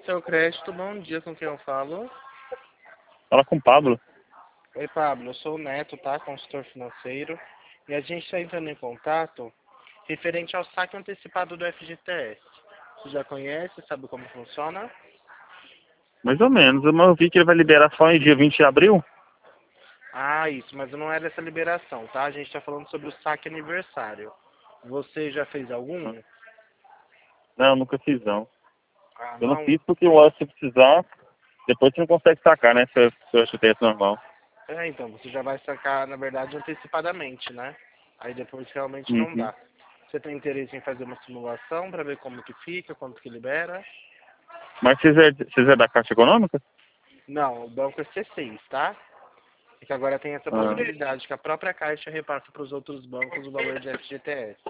seu crédito, bom dia, com quem eu falo? Fala com o Pablo. Oi, Pablo, eu sou o Neto, tá? Consultor financeiro. E a gente está entrando em contato referente ao saque antecipado do FGTS. Você já conhece, sabe como funciona? Mais ou menos. Eu vi que ele vai liberar só em dia 20 de abril. Ah, isso, mas não é dessa liberação, tá? A gente está falando sobre o saque aniversário. Você já fez algum? Não, nunca fiz não. Ah, Eu não não? fiz porque eu acho que se precisar, depois você não consegue sacar, né? Se eu FGTS normal. É, então, você já vai sacar, na verdade, antecipadamente, né? Aí depois realmente não Uhum. dá. Você tem interesse em fazer uma simulação para ver como que fica, quanto que libera? Mas vocês é da Caixa Econômica? Não, o banco é C6, tá? É que agora tem essa Ah. possibilidade que a própria Caixa repassa para os outros bancos o valor de FGTS.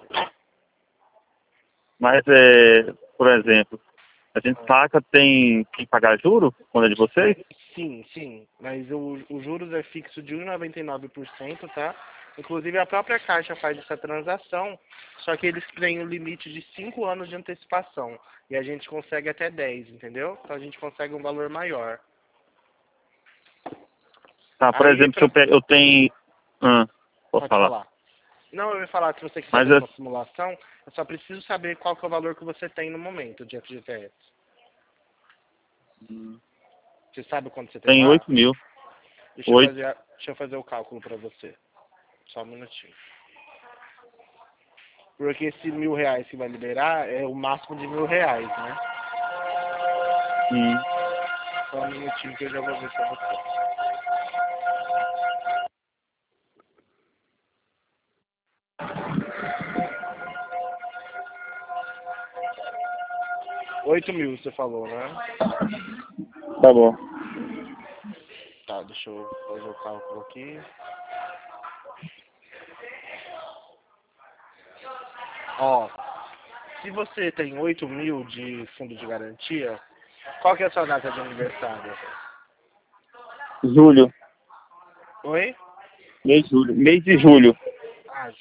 Mas, por exemplo, a gente saca, tem que pagar juro quando é de vocês? Sim, sim, mas o juros é fixo de 1,99%, tá? Inclusive a própria Caixa faz essa transação, só que eles têm um limite de 5 anos de antecipação. E a gente consegue até 10, entendeu? Então a gente consegue um valor maior. Tá, por Aí, exemplo, se eu tenho... posso pode falar. falar. Não, eu ia falar, se você quiser Mas fazer uma simulação, eu só preciso saber qual que é o valor que você tem no momento de FGTS. Você sabe quanto você tem tem lá? 8 mil. Deixa eu 8. fazer, deixa eu fazer o cálculo para você. Só um minutinho. Porque esse R$ 1.000 que vai liberar é o máximo de R$ 1.000, né? Só um minutinho que eu já vou ver pra você. R$ 8.000 você falou, né? Tá bom. Tá, deixa eu fazer o cálculo aqui. Ó, se você tem 8.000 de fundo de garantia, qual que é a sua data de aniversário? Julho. Oi? Mês de julho. Mês de julho. Ah,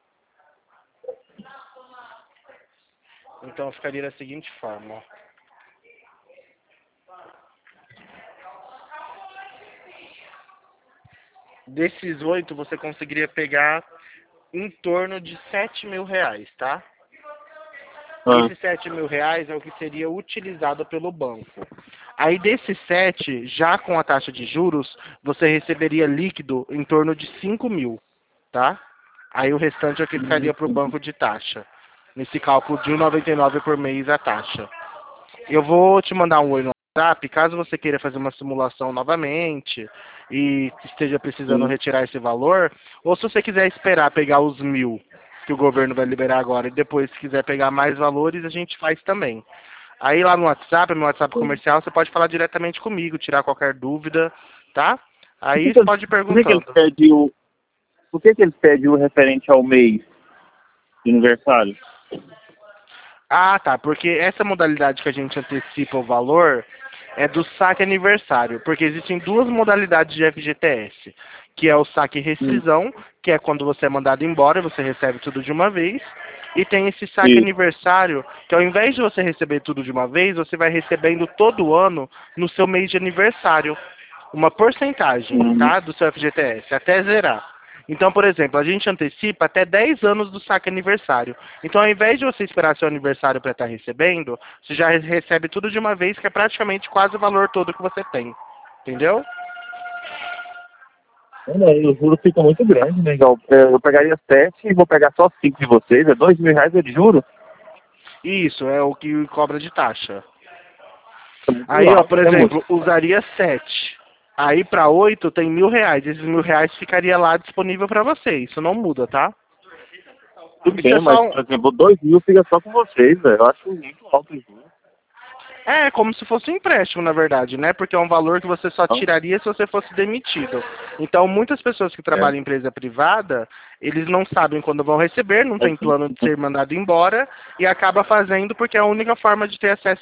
então ficaria da seguinte forma, ó. Desses 8, você conseguiria pegar em torno de R$ 7.000, tá? Esses R$ 7.000 é o que seria utilizado pelo banco. Aí desses 7, já com a taxa de juros, você receberia líquido em torno de 5.000, tá? Aí o restante é o que ficaria para o banco de taxa. Nesse cálculo de 1,99 por mês a taxa. Eu vou te mandar um oi no WhatsApp, caso você queira fazer uma simulação novamente e esteja precisando Sim. retirar esse valor, ou se você quiser esperar pegar os 1.000 que o governo vai liberar agora e depois se quiser pegar mais valores, a gente faz também. Aí lá no WhatsApp, meu WhatsApp comercial, você pode falar diretamente comigo, tirar qualquer dúvida, tá? Aí você pode ir Por que que eles perguntando. pedem por que eles pedem o referente ao mês de aniversário? Ah, tá, porque essa modalidade que a gente antecipa o valor é do saque aniversário, porque existem duas modalidades de FGTS, que é o saque rescisão, que é quando você é mandado embora e você recebe tudo de uma vez, e tem esse saque Isso. aniversário, que ao invés de você receber tudo de uma vez, você vai recebendo todo ano no seu mês de aniversário, uma porcentagem, Uhum. tá, do seu FGTS, até zerar. Então, por exemplo, a gente antecipa até 10 anos do saque aniversário. Então, ao invés de você esperar seu aniversário para estar recebendo, você já recebe tudo de uma vez, que é praticamente quase o valor todo que você tem. Entendeu? O juro fica muito grande, né? Igual, eu pegaria 7 e vou pegar só 5 de vocês. É R$ 2.000 de juro? Isso é o que cobra de taxa. É muito Aí, ó, alto, por né, moço? exemplo, usaria 7. Aí, para 8 tem R$ 1.000. Esses R$ 1.000 ficaria lá disponível para você. Isso não muda, tá? Tudo Isso é bem, mas, só um... por exemplo, 2.000 fica só com vocês, velho. Eu acho muito alto o juro. É como se fosse um empréstimo, na verdade, né? Porque é um valor que você só Então, tiraria se você fosse demitido. Então, muitas pessoas que é. trabalham em empresa privada, eles não sabem quando vão receber, não Mas, tem plano de ser mandado embora e acaba fazendo porque é a única forma de ter acesso